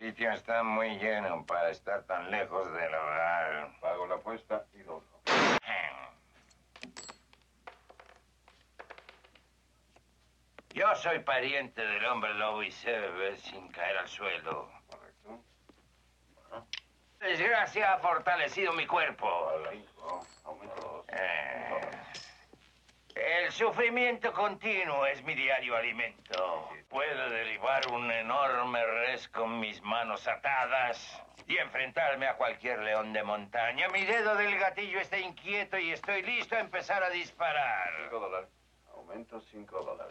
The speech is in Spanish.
sitio está muy lleno para estar tan lejos del hogar. Pago la apuesta y $2. Yo soy pariente del hombre lobo y sé beber sin caer al suelo. Correcto. La desgracia ha fortalecido mi cuerpo. 5. Aumento 2. El sufrimiento continuo es mi diario alimento. Puedo derribar un enorme res con mis manos atadas y enfrentarme a cualquier león de montaña. Mi dedo del gatillo está inquieto y estoy listo a empezar a disparar. $5. Aumento $5.